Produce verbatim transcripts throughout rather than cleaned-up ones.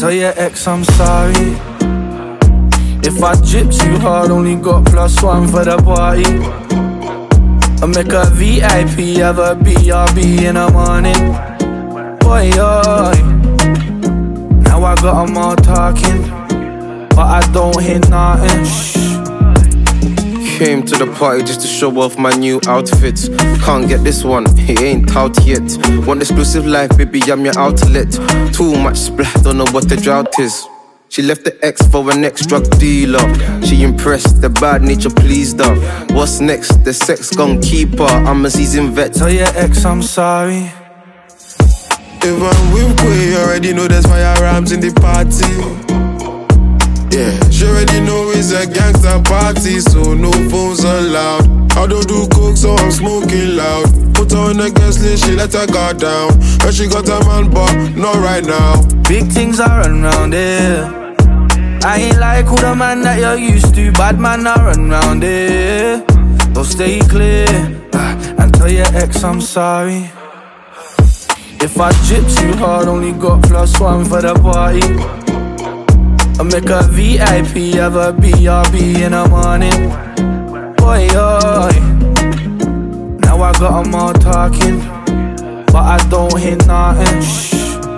tell your ex I'm sorry. If I drip too hard, only got plus one for the party. I make a V I P, have a B R B in the morning. Boy, boy. Now I got them all talking, but I don't hear nothing. Shh. Came to the party just to show off my new outfits. Can't get this one, he ain't out yet. Want exclusive life, baby, I'm your outlet. Too much splat, don't know what the drought is. She left the ex for an ex drug dealer. She impressed, the bad nature pleased her. What's next? The sex gon' keep her. I'm a seasoned vet. Tell your ex I'm sorry. If I'm with Quay, you already know there's firearms in the party. Yeah, she already know it's a gangster party, so no phones allowed. I don't do coke, so I'm smoking loud. Put her in the guest list, she let her guard down. And she got a man, but not right now. Big things are around here. I ain't like who the man that you're used to. Bad man are around here. So stay clear and tell your ex I'm sorry. If I drip too hard, only got plus one for the party. I make a V I P, have a B R B in the morning. Boy, boy. Now I got them all talking, but I don't hear nothing. Shh.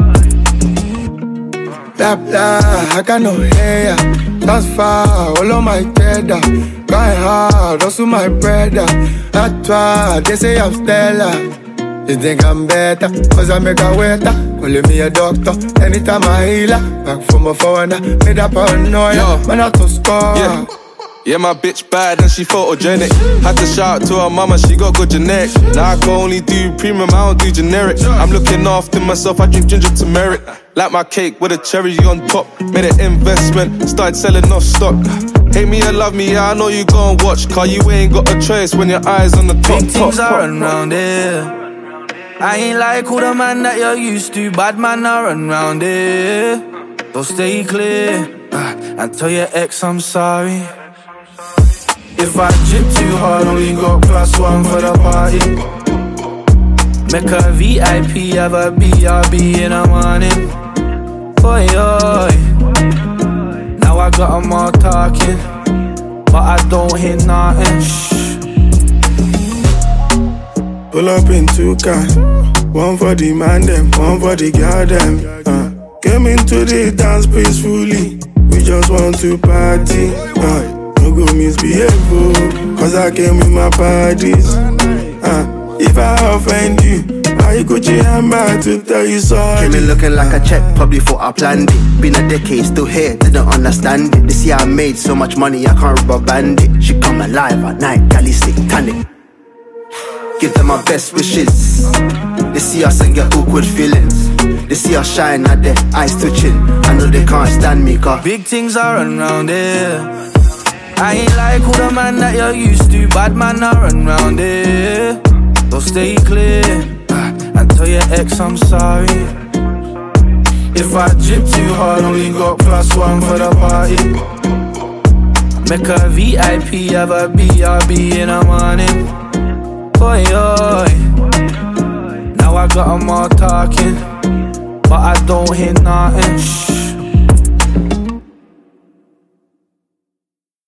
Blah blah, I got no hair. That's far, all on my cheddar. Going hard, also my brother. That's why they say I'm stellar. You think I'm better, cause I make a waiter. Calling me a doctor, anytime I heal her. Back from a foreigner, made up paranoia. Man, I to score. Yeah. Yeah, my bitch bad and she photogenic. Had to shout out to her mama, she got good genetics. Now I can only do premium, I don't do generic. I'm looking after myself, I drink ginger turmeric. Like my cake with a cherry on top. Made an investment, started selling off stock. Hate me or love me, yeah, I know you gon' watch. Cause you ain't got a choice when your eyes on the top. Big things are around here. I ain't like who the man that you're used to. Bad man are around here. So stay clear and tell your ex I'm sorry. If I drip too hard, only got plus one for the party. Make a V I P, have a B R B in the morning. Boy, boy. Now I got them all talking, but I don't hear nothing. Shh. Pull up in two cars, one for the man them, one for the girl them. Uh, came into the dance peacefully, we just want to party. Uh, no go misbehave, cause I came with my parties. Uh, if I offend you, I could you am back to tell you sorry. Came in looking like a check, probably thought I planned it. Been a decade, still here, didn't understand it. This year I made so much money, I can't rubber band it. She come alive at night, galley stick, tan it. Give them my best wishes. They see us and get awkward feelings. They see us shine at their eyes twitching. I know they can't stand me, cause big things are around here. I ain't like who the man that you're used to. Bad man are around here. So stay clear and tell your ex I'm sorry. If I drip too hard, only got plus one for the party. Make a V I P, have a B R B in the morning. Boy, boy. Now I got them all talking, but I don't hear nothing. Shh.